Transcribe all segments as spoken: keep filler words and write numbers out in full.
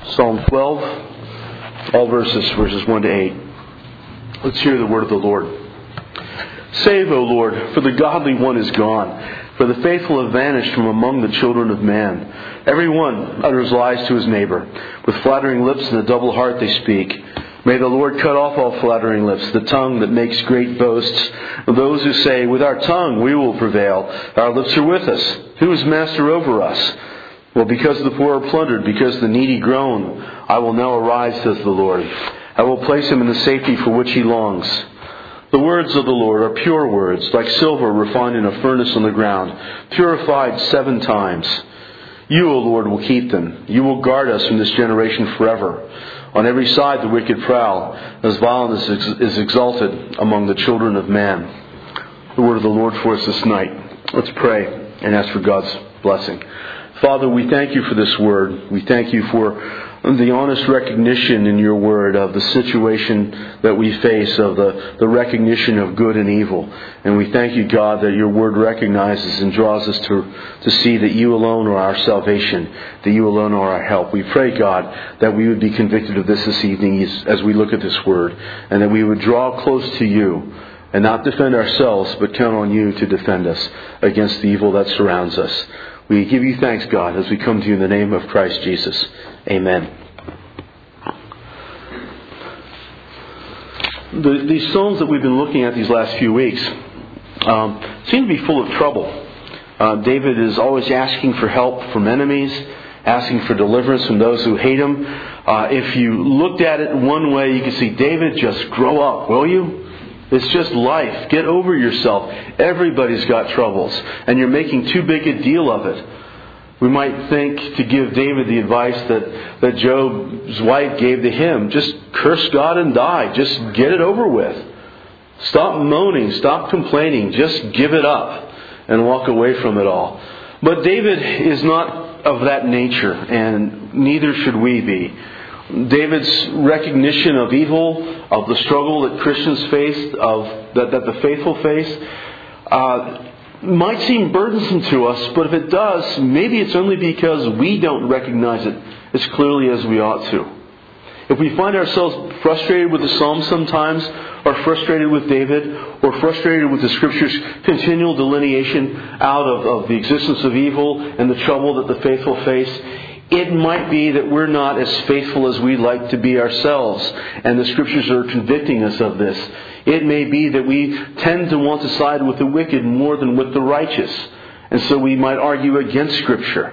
Psalm twelve, all verses, verses one to eight. Let's hear the word of the Lord. Save, O Lord, for the godly one is gone, for the faithful have vanished from among the children of man. Every one utters lies to his neighbor. With flattering lips and a double heart they speak. May the Lord cut off all flattering lips, the tongue that makes great boasts. Those who say, with our tongue we will prevail. Our lips are with us. Who is master over us? Well, because the poor are plundered, because the needy groan, I will now arise, says the Lord. I will place him in the safety for which he longs. The words of the Lord are pure words, like silver refined in a furnace on the ground, purified seven times. You, O Lord, will keep them. You will guard us from this generation forever. On every side the wicked prowl, as violence is exalted among the children of man. The word of the Lord for us this night. Let's pray and ask for God's blessing. Father, we thank you for this word. We thank you for the honest recognition in your word of the situation that we face, of the, the recognition of good and evil. And we thank you, God, that your word recognizes and draws us to, to see that you alone are our salvation, that you alone are our help. We pray, God, that we would be convicted of this this evening as, as we look at this word, and that we would draw close to you and not defend ourselves, but count on you to defend us against the evil that surrounds us. We give you thanks, God, as we come to you in the name of Christ Jesus. Amen. The, these Psalms that we've been looking at these last few weeks um, seem to be full of trouble. Uh, David is always asking for help from enemies, asking for deliverance from those who hate him. Uh, if you looked at it one way, you could see, David, just grow up, will you? It's just life. Get over yourself. Everybody's got troubles, and you're making too big a deal of it. We might think to give David the advice that, that Job's wife gave to him. Just curse God and die. Just get it over with. Stop moaning. Stop complaining. Just give it up and walk away from it all. But David is not of that nature, and neither should we be. David's recognition of evil, of the struggle that Christians face, of that, that the faithful face, uh, might seem burdensome to us, but if it does, maybe it's only because we don't recognize it as clearly as we ought to. If we find ourselves frustrated with the Psalms sometimes, or frustrated with David, or frustrated with the Scripture's continual delineation out of, of the existence of evil and the trouble that the faithful face, it might be that we're not as faithful as we'd like to be ourselves, and the Scriptures are convicting us of this. It may be that we tend to want to side with the wicked more than with the righteous, and so we might argue against Scripture.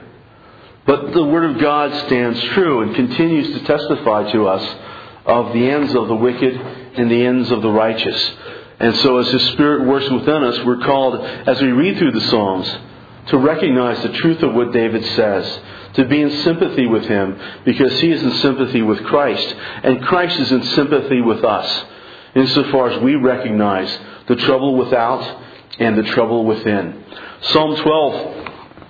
But the Word of God stands true and continues to testify to us of the ends of the wicked and the ends of the righteous. And so as His Spirit works within us, we're called, as we read through the Psalms, to recognize the truth of what David says, to be in sympathy with him, because he is in sympathy with Christ, and Christ is in sympathy with us, insofar as we recognize the trouble without and the trouble within. Psalm twelve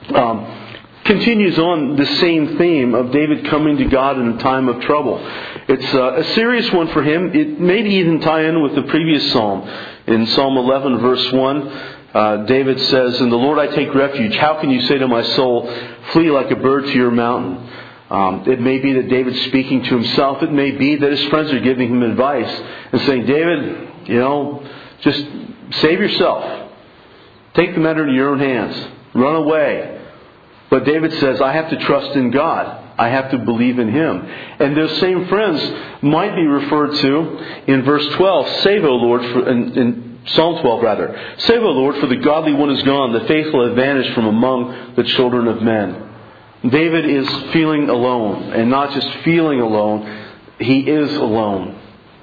um, continues on the same theme of David coming to God in a time of trouble. It's uh, a serious one for him. It may even tie in with the previous psalm. In Psalm eleven, verse one, uh, David says, "In the Lord I take refuge. How can you say to my soul, flee like a bird to your mountain?" Um, it may be that David's speaking to himself. It may be that his friends are giving him advice and saying, David, you know, just save yourself. Take the matter into your own hands. Run away. But David says, I have to trust in God. I have to believe in Him. And those same friends might be referred to in verse twelve. Save, O Lord, for, in, in Psalm twelve rather. Save, O Lord, for the godly one is gone. The faithful have vanished from among the children of men. David is feeling alone. And not just feeling alone. He is alone.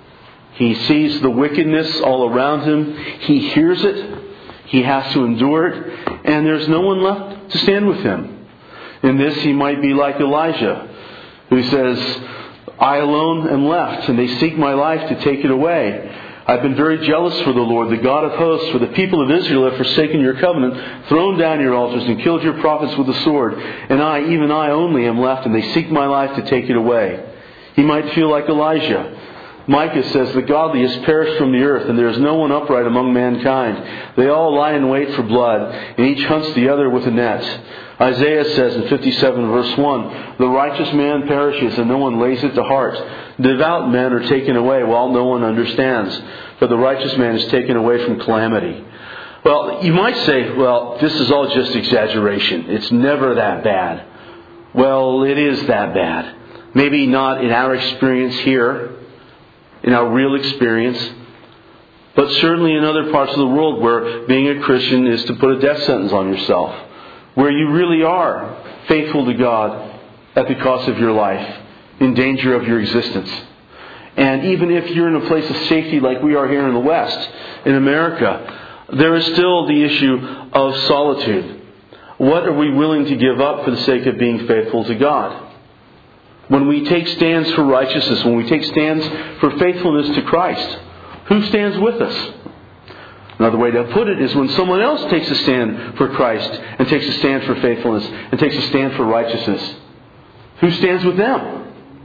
He sees the wickedness all around him. He hears it. He has to endure it. And there's no one left to stand with him. In this, he might be like Elijah, who says, I alone am left, and they seek my life to take it away. I've been very jealous for the Lord, the God of hosts, for the people of Israel have forsaken your covenant, thrown down your altars, and killed your prophets with the sword. And I, even I only, am left, and they seek my life to take it away. He might feel like Elijah. Micah says, the godly has perished from the earth, and there is no one upright among mankind. They all lie in wait for blood, and each hunts the other with a net. Isaiah says in fifty-seven verse one, "The righteous man perishes and no one lays it to heart. Devout men are taken away while no one understands. For the righteous man is taken away from calamity." Well, you might say, well, this is all just exaggeration. It's never that bad. Well, it is that bad. Maybe not in our experience here, in our real experience, but certainly in other parts of the world where being a Christian is to put a death sentence on yourself, where you really are faithful to God at the cost of your life, in danger of your existence. And even if you're in a place of safety like we are here in the West, in America, there is still the issue of solitude. What are we willing to give up for the sake of being faithful to God? When we take stands for righteousness, when we take stands for faithfulness to Christ, who stands with us? Another way to put it is when someone else takes a stand for Christ and takes a stand for faithfulness and takes a stand for righteousness, who stands with them?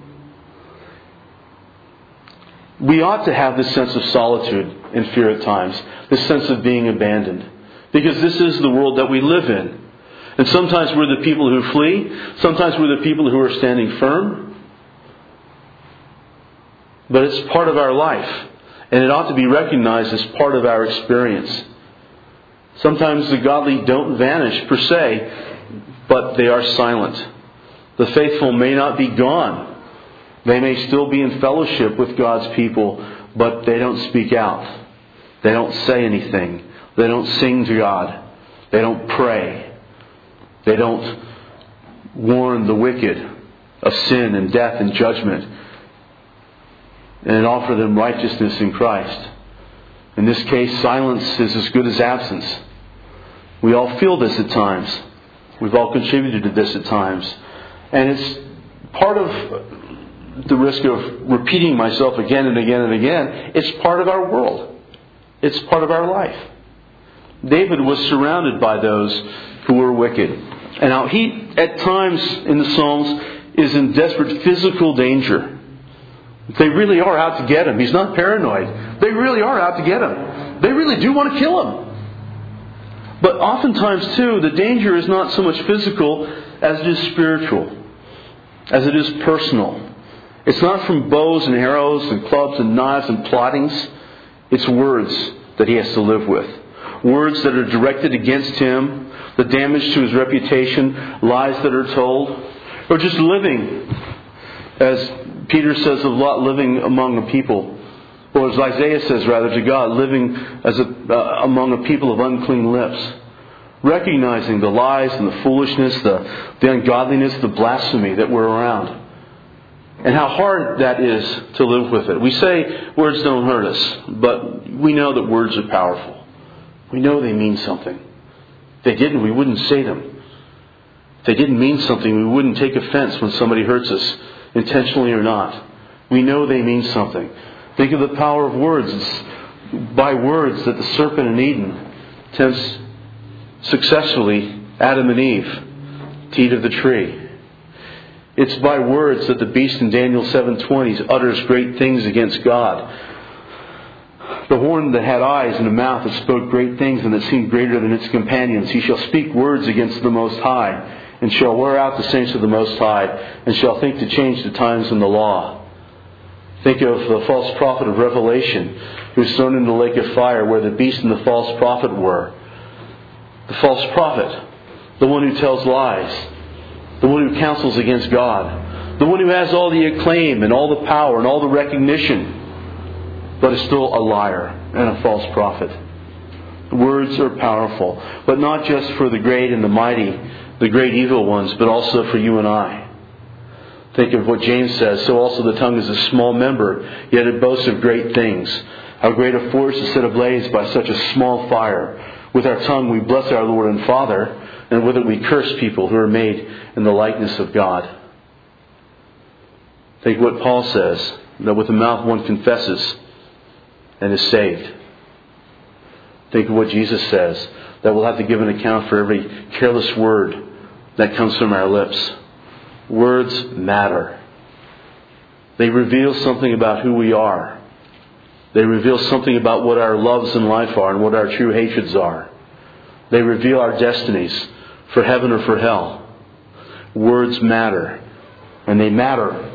We ought to have this sense of solitude and fear at times, this sense of being abandoned, because this is the world that we live in. And sometimes we're the people who flee, sometimes we're the people who are standing firm, but it's part of our life. And it ought to be recognized as part of our experience. Sometimes the godly don't vanish per se, but they are silent. The faithful may not be gone. They may still be in fellowship with God's people, but they don't speak out. They don't say anything. They don't sing to God. They don't pray. They don't warn the wicked of sin and death and judgment, and offer them righteousness in Christ. In this case, silence is as good as absence. We all feel this at times. We've all contributed to this at times. And it's part of the risk of repeating myself again and again and again. It's part of our world. It's part of our life. David was surrounded by those who were wicked. And now he, at times in the Psalms, is in desperate physical danger. They really are out to get him. He's not paranoid. They really are out to get him. They really do want to kill him. But oftentimes, too, the danger is not so much physical as it is spiritual, as it is personal. It's not from bows and arrows and clubs and knives and plottings. It's words that he has to live with. Words that are directed against him, the damage to his reputation, lies that are told, or just living, as Peter says of Lot, living among a people, or as Isaiah says rather to God, living as a, uh, among a people of unclean lips, recognizing the lies and the foolishness, the, the ungodliness, the blasphemy that we're around, and how hard that is to live with it. We say words don't hurt us, but we know that words are powerful. We know they mean something. If they didn't, we wouldn't say them. If they didn't mean something, we wouldn't take offense when somebody hurts us, intentionally or not. We know they mean something. Think of the power of words. It's by words that the serpent in Eden tempts successfully Adam and Eve to eat of the tree. It's by words that the beast in Daniel seven twenty utters great things against God. The horn that had eyes and a mouth that spoke great things and that seemed greater than its companions. He shall speak words against the Most High, and shall wear out the saints of the Most High, and shall think to change the times and the law. Think of the false prophet of Revelation, who was thrown into the lake of fire, where the beast and the false prophet were. The false prophet, the one who tells lies, the one who counsels against God, the one who has all the acclaim and all the power and all the recognition, but is still a liar and a false prophet. Words are powerful, but not just for the great and the mighty, the great evil ones, but also for you and I. Think of what James says, so also the tongue is a small member, yet it boasts of great things. How great a forest is set ablaze by such a small fire. With our tongue we bless our Lord and Father, and with it we curse people who are made in the likeness of God. Think what Paul says, that with the mouth one confesses and is saved. Think of what Jesus says, that we'll have to give an account for every careless word that comes from our lips. Words matter. They reveal something about who we are. They reveal something about what our loves in life are and what our true hatreds are. They reveal our destinies for heaven or for hell. Words matter. And they matter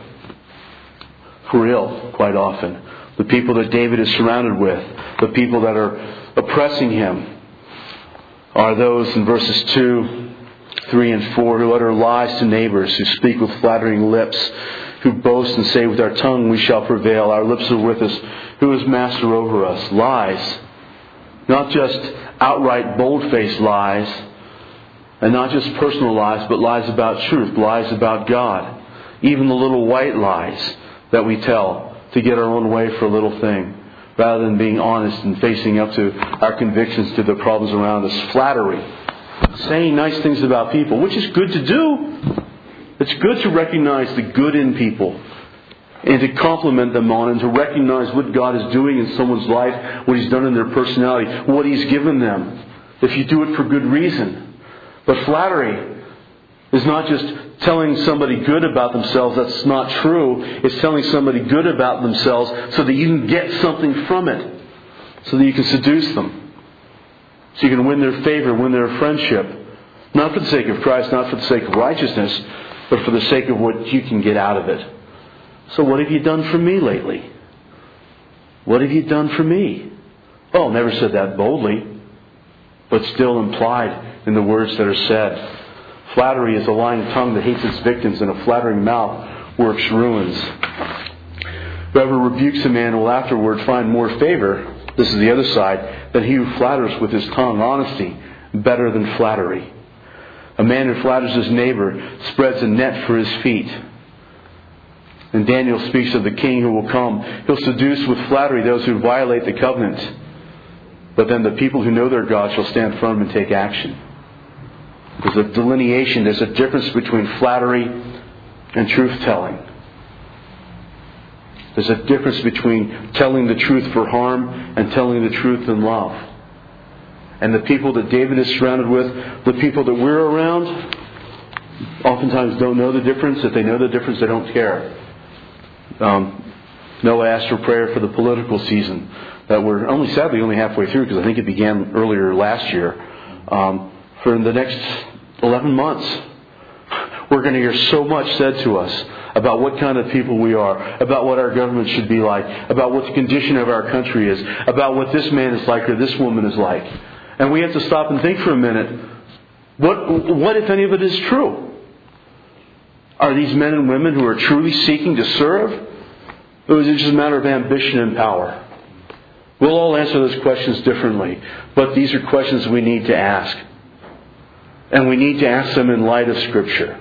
for ill quite often. The people that David is surrounded with, the people that are oppressing him, are those in verses two, three, and four who utter lies to neighbors, who speak with flattering lips, who boast and say, with our tongue we shall prevail, our lips are with us, who is master over us? Lies. Not just outright bold-faced lies, and not just personal lies, but lies about truth, lies about God. Even the little white lies that we tell to get our own way for a little thing, rather than being honest and facing up to our convictions, to the problems around us. Flattery. Saying nice things about people, which is good to do. It's good to recognize the good in people and to compliment them on, and to recognize what God is doing in someone's life, what He's done in their personality, what He's given them, if you do it for good reason. But flattery is not just telling somebody good about themselves. That's not true. It's telling somebody good about themselves so that you can get something from it, so that you can seduce them, so you can win their favor, win their friendship. Not for the sake of Christ, not for the sake of righteousness, but for the sake of what you can get out of it. So what have you done for me lately? What have you done for me? Oh, never said that boldly, but still implied in the words that are said. Flattery is a lying tongue that hates its victims, and a flattering mouth works ruins. Whoever rebukes a man will afterward find more favor, this is the other side, than he who flatters with his tongue. Honesty, better than flattery. A man who flatters his neighbor spreads a net for his feet. And Daniel speaks of the king who will come. He'll seduce with flattery those who violate the covenant. But then the people who know their God shall stand firm and take action. There's a delineation, there's a difference between flattery and truth-telling. There's a difference between telling the truth for harm and telling the truth in love. And the people that David is surrounded with, the people that we're around, oftentimes don't know the difference. If they know the difference, they don't care. Um, Noah asked for prayer for the political season that we're only sadly only halfway through, because I think it began earlier last year. Um, for the next eleven months, we're going to hear so much said to us about what kind of people we are, about what our government should be like, about what the condition of our country is, about what this man is like or this woman is like. And we have to stop and think for a minute, what, what if any of it is true? Are these men and women who are truly seeking to serve? Or is it just a matter of ambition and power? We'll all answer those questions differently, but these are questions we need to ask. And we need to ask them in light of Scripture.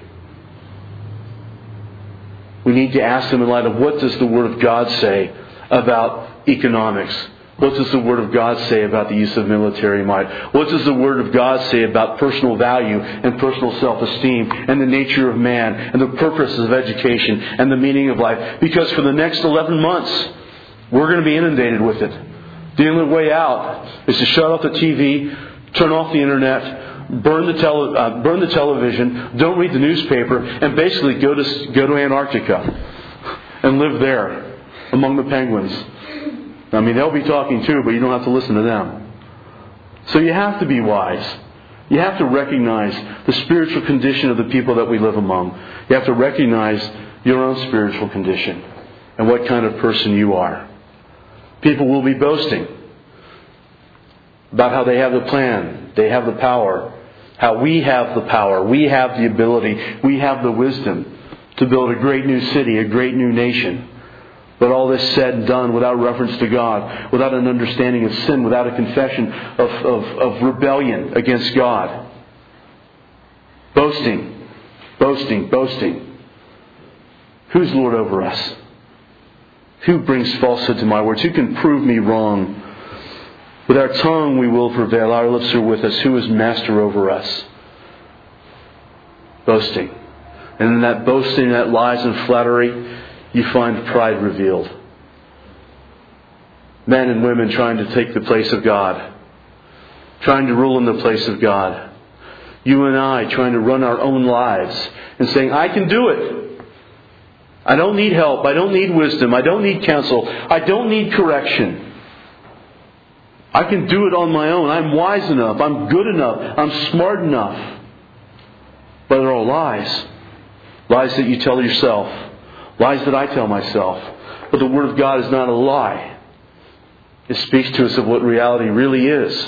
We need to ask them in light of, what does the Word of God say about economics? What does the Word of God say about the use of military might? What does the Word of God say about personal value and personal self-esteem and the nature of man and the purposes of education and the meaning of life? Because for the next eleven months, we're going to be inundated with it. The only way out is to shut off the T V, turn off the internet, burn the tele, uh, burn the television, don't read the newspaper, and basically go to go to Antarctica and live there among the penguins. I mean, they'll be talking too, but you don't have to listen to them. So you have to be wise. You have to recognize the spiritual condition of the people that we live among. You have to recognize your own spiritual condition and what kind of person you are. People will be boasting about how they have the plan, they have the power, how we have the power, we have the ability, we have the wisdom to build a great new city, a great new nation. But all this said and done without reference to God, without an understanding of sin, without a confession of, of, of rebellion against God. Boasting, boasting, boasting. Who's Lord over us? Who brings falsehood to my words? Who can prove me wrong? With our tongue we will prevail. Our lips are with us. Who is master over us? Boasting. And in that boasting, that lies and flattery, you find pride revealed. Men and women trying to take the place of God. Trying to rule in the place of God. You and I trying to run our own lives and saying, I can do it. I don't need help. I don't need wisdom. I don't need counsel. I don't need correction. I can do it on my own. I'm wise enough. I'm good enough. I'm smart enough. but they're all lies. Lies that you tell yourself. Lies that I tell myself. But the Word of God is not a lie. It speaks to us of what reality really is.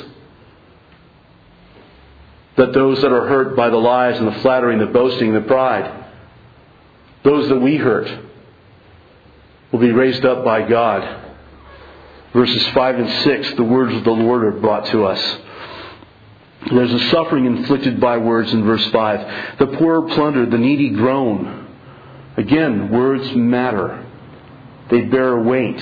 That those that are hurt by the lies and the flattery and the boasting and the pride, those that we hurt, will be raised up by God. Verses five and six, the words of the Lord are brought to us. There's a suffering inflicted by words in verse five. The poor are plundered, the needy groan. Again, words matter. They bear a weight.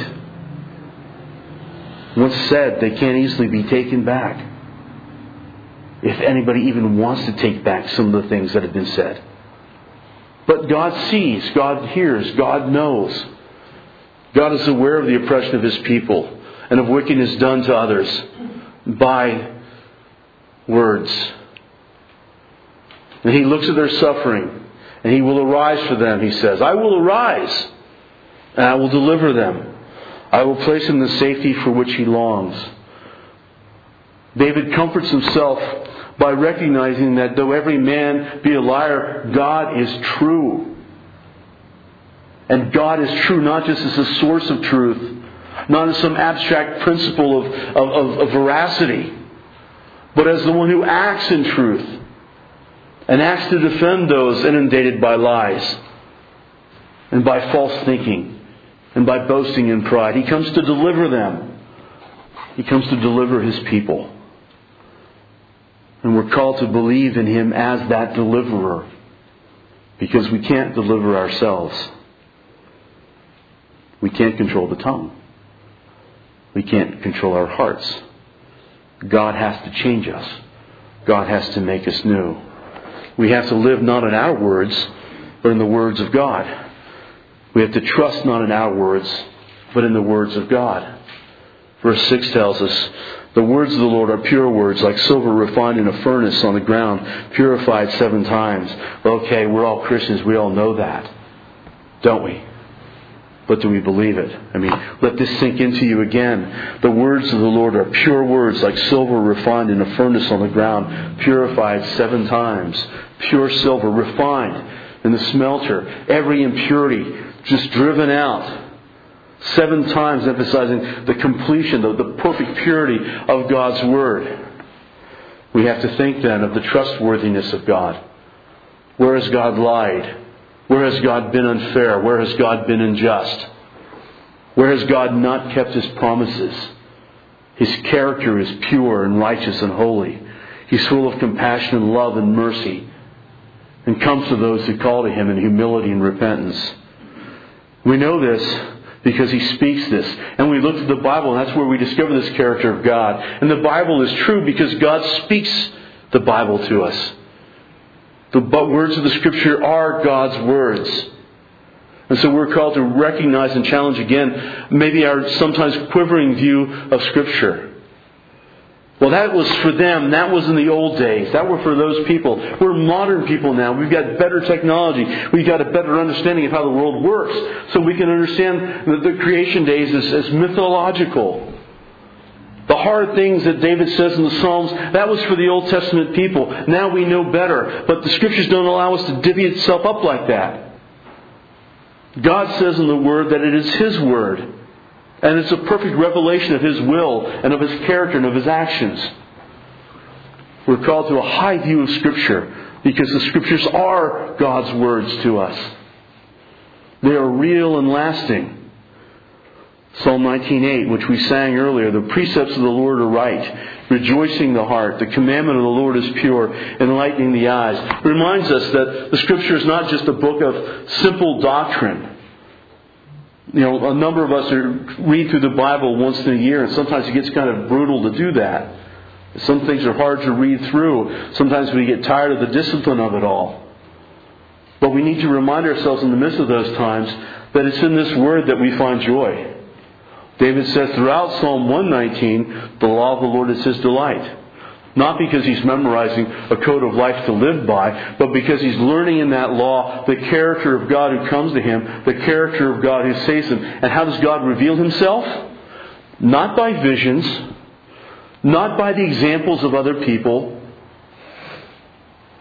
Once said, they can't easily be taken back. If anybody even wants to take back some of the things that have been said. But God sees, God hears, God knows. God is aware of the oppression of His people and of wickedness done to others by words. And He looks at their suffering and He will arise for them, He says. I will arise and I will deliver them. I will place him in the safety for which he longs. David comforts himself by recognizing that though every man be a liar, God is true. And God is true not just as a source of truth, not as some abstract principle of, of, of, of veracity, but as the one who acts in truth and acts to defend those inundated by lies and by false thinking and by boasting in pride. He comes to deliver them. He comes to deliver His people. And we're called to believe in Him as that deliverer, because we can't deliver ourselves. We can't control the tongue. We can't control our hearts. God has to change us. God has to make us new. We have to live not in our words, but in the words of God. We have to trust not in our words, but in the words of God. Verse six tells us, the words of the Lord are pure words, like silver refined in a furnace on the ground, purified seven times. Okay, we're all Christians. We all know that. Don't we? But do we believe it? I mean, let this sink into you again. The words of the Lord are pure words, like silver refined in a furnace on the ground, purified seven times. Pure silver, refined in the smelter. Every impurity just driven out. Seven times emphasizing the completion, the, the perfect purity of God's Word. We have to think then of the trustworthiness of God. Where has God lied? Where has God been unfair? Where has God been unjust? Where has God not kept His promises? His character is pure and righteous and holy. He's full of compassion and love and mercy, and comes to those who call to Him in humility and repentance. We know this because He speaks this. And we look at the Bible, and that's where we discover this character of God. And the Bible is true because God speaks the Bible to us. The words of the Scripture are God's words. And so we're called to recognize and challenge again maybe our sometimes quivering view of Scripture. Well, that was for them. That was in the old days. That were for those people. We're modern people now. We've got better technology. We've got a better understanding of how the world works. So we can understand that the creation days as, as mythological. The hard things that David says in the Psalms, that was for the Old Testament people. Now we know better. But the Scriptures don't allow us to divvy itself up like that. God says in the Word that it is His Word. And it's a perfect revelation of His will and of His character and of His actions. We're called to a high view of Scripture because the Scriptures are God's words to us. They are real and lasting. Psalm nineteen eight, which we sang earlier, the precepts of the Lord are right, rejoicing the heart. The commandment of the Lord is pure, enlightening the eyes. It reminds us that the Scripture is not just a book of simple doctrine. You know, a number of us are, read through the Bible once in a year, and sometimes it gets kind of brutal to do that. Some things are hard to read through. Sometimes we get tired of the discipline of it all. But we need to remind ourselves in the midst of those times that it's in this Word that we find joy. David says throughout Psalm one nineteen, the law of the Lord is his delight. Not because he's memorizing a code of life to live by, but because he's learning in that law the character of God who comes to him, the character of God who saves him. And how does God reveal Himself? Not by visions, not by the examples of other people,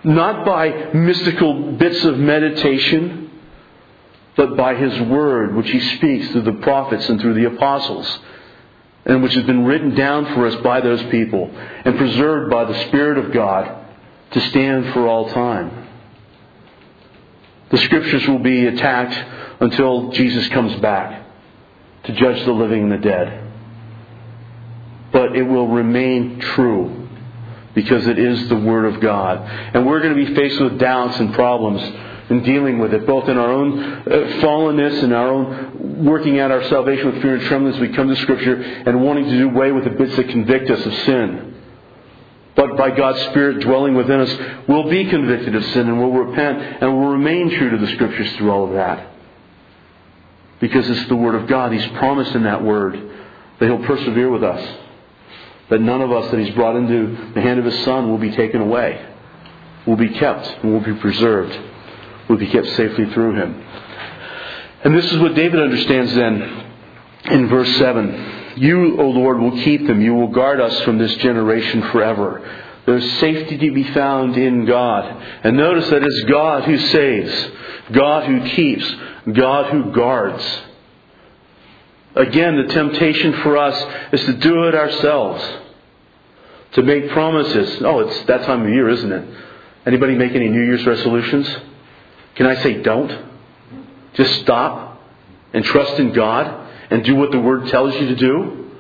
Not by mystical bits of meditation, but by His Word, which He speaks through the prophets and through the apostles, and which has been written down for us by those people and preserved by the Spirit of God to stand for all time. The Scriptures will be attacked until Jesus comes back to judge the living and the dead. But it will remain true because it is the Word of God. And we're going to be faced with doubts and problems in dealing with it, both in our own uh, fallenness and our own working out our salvation with fear and trembling as we come to Scripture and wanting to do away with the bits that convict us of sin. But by God's Spirit dwelling within us, we'll be convicted of sin and we'll repent and we'll remain true to the Scriptures through all of that. Because it's the Word of God. He's promised in that Word that He'll persevere with us. That none of us that He's brought into the hand of His Son will be taken away. We'll be kept and we'll be preserved. We'll be kept safely through Him. And this is what David understands then in verse seven. You, O Lord, will keep them. You will guard us from this generation forever. There's safety to be found in God. And notice that it's God who saves, God who keeps, God who guards. Again, the temptation for us is to do it ourselves. To make promises. Oh, it's that time of year, isn't it? Anybody make any New Year's resolutions? Can I say don't? Just stop and trust in God and do what the Word tells you to do?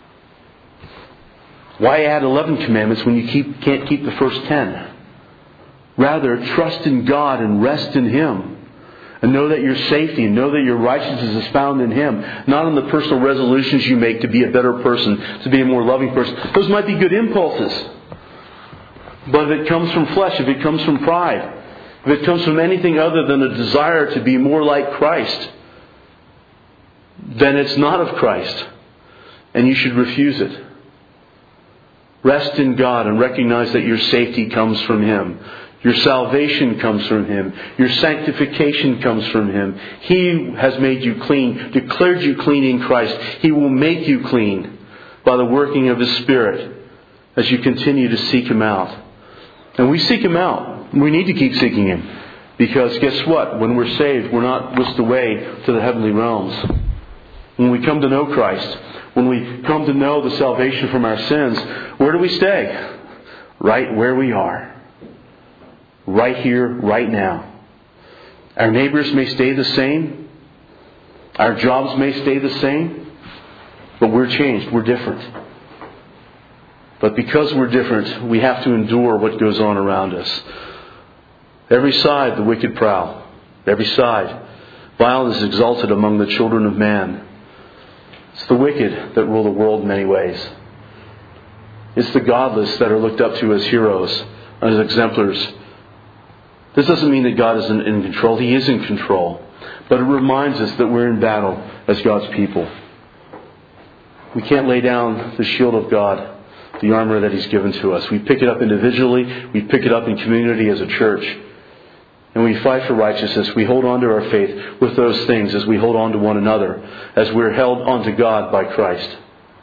Why add eleven commandments when you keep, can't keep the first ten? Rather, trust in God and rest in Him. And know that your safety and know that your righteousness is found in Him. Not in the personal resolutions you make to be a better person, to be a more loving person. Those might be good impulses. But if it comes from flesh, if it comes from pride, if it comes from anything other than a desire to be more like Christ, then it's not of Christ. And you should refuse it. Rest in God and recognize that your safety comes from Him. Your salvation comes from Him. Your sanctification comes from Him. He has made you clean, declared you clean in Christ. He will make you clean by the working of His Spirit as you continue to seek Him out. And we seek Him out. We need to keep seeking Him. Because guess what? When we're saved, we're not whisked away to the heavenly realms. When we come to know Christ, when we come to know the salvation from our sins, where do we stay? Right where we are. Right here, right now. Our neighbors may stay the same. Our jobs may stay the same. But we're changed. We're different. But because we're different, we have to endure what goes on around us. Every side the wicked prowl. Every side violence is exalted among the children of man. It's the wicked that rule the world in many ways. It's the godless that are looked up to as heroes, as exemplars. This doesn't mean that God isn't in control. He is in control. But it reminds us that we're in battle as God's people. We can't lay down the shield of God, the armor that He's given to us. We pick it up individually. We pick it up in community as a church. And we fight for righteousness. We hold on to our faith with those things as we hold on to one another, as we're held onto God by Christ.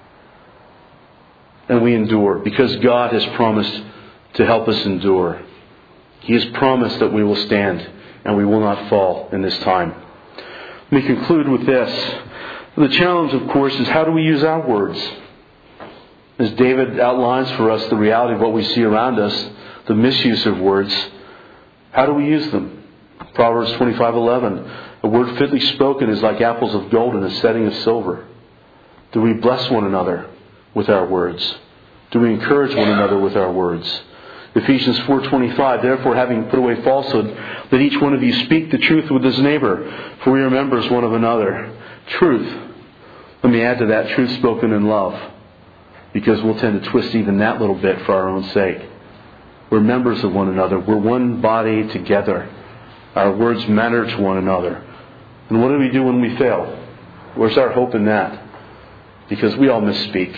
And we endure because God has promised to help us endure. He has promised that we will stand and we will not fall in this time. Let me conclude with this. The challenge, of course, is how do we use our words? As David outlines for us the reality of what we see around us, the misuse of words, how do we use them? Proverbs twenty-five eleven. A word fitly spoken is like apples of gold in a setting of silver. Do we bless one another with our words? Do we encourage one another with our words? Ephesians four twenty-five, therefore having put away falsehood, let each one of you speak the truth with his neighbor, for we are members one of another. Truth. Let me add to that, truth spoken in love, because we'll tend to twist even that little bit for our own sake. We're members of one another. We're one body together. Our words matter to one another. And what do we do when we fail? Where's our hope in that? Because we all misspeak.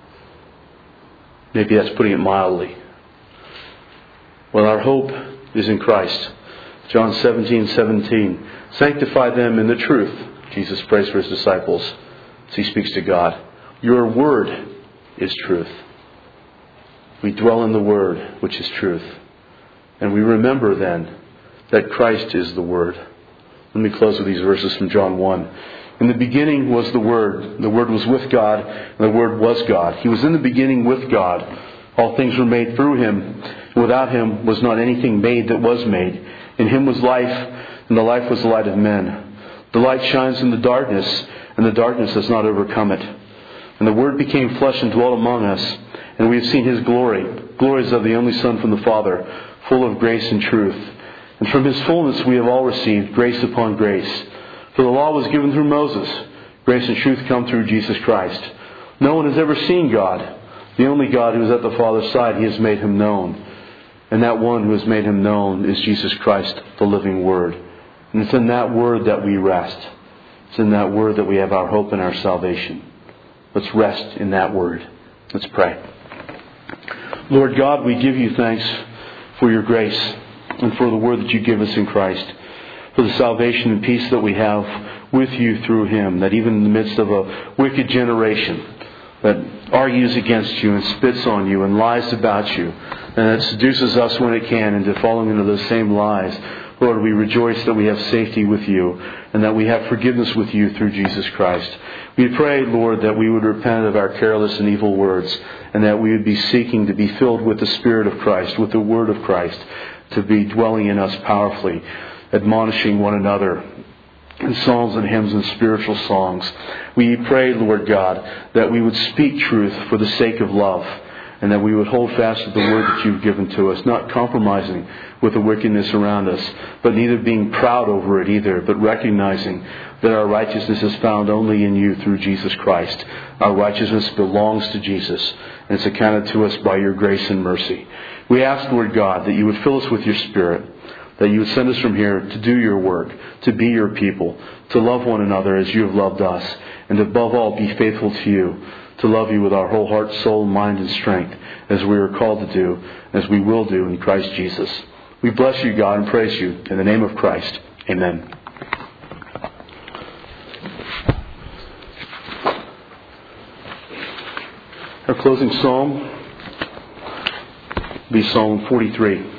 Maybe that's putting it mildly. Well, our hope is in Christ. John seventeen seventeen. Sanctify them in the truth. Jesus prays for His disciples as He speaks to God. Your word is truth. We dwell in the Word, which is truth. And we remember then that Christ is the Word. Let me close with these verses from John one. In the beginning was the Word. The Word was with God, and the Word was God. He was in the beginning with God. All things were made through Him. Without Him was not anything made that was made. In Him was life, and the life was the light of men. The light shines in the darkness, and the darkness has not overcome it. And the Word became flesh and dwelt among us, and we have seen His glory. Glories of the only Son from the Father, full of grace and truth. And from His fullness we have all received grace upon grace. For the law was given through Moses. Grace and truth come through Jesus Christ. No one has ever seen God. The only God who is at the Father's side, He has made Him known. And that one who has made Him known is Jesus Christ, the living Word. And it's in that Word that we rest. It's in that Word that we have our hope and our salvation. Let's rest in that Word. Let's pray. Lord God, we give You thanks for Your grace and for the Word that You give us in Christ. For the salvation and peace that we have with You through Him. That even in the midst of a wicked generation that argues against You and spits on You and lies about You, and that seduces us when it can into falling into those same lies, Lord, we rejoice that we have safety with You and that we have forgiveness with You through Jesus Christ. We pray, Lord, that we would repent of our careless and evil words and that we would be seeking to be filled with the Spirit of Christ, with the Word of Christ, to be dwelling in us powerfully, admonishing one another in psalms and hymns and spiritual songs. We pray, Lord God, that we would speak truth for the sake of love, and that we would hold fast to the Word that You've given to us, not compromising with the wickedness around us, but neither being proud over it either, but recognizing that our righteousness is found only in You through Jesus Christ. Our righteousness belongs to Jesus, and it's accounted to us by Your grace and mercy. We ask, Lord God, that You would fill us with Your Spirit, that You would send us from here to do Your work, to be Your people, to love one another as You have loved us, and above all be faithful to You, to love You with our whole heart, soul, mind, and strength, as we are called to do, as we will do in Christ Jesus. We bless You, God, and praise You in the name of Christ. Amen. Our closing psalm will be Psalm forty-three.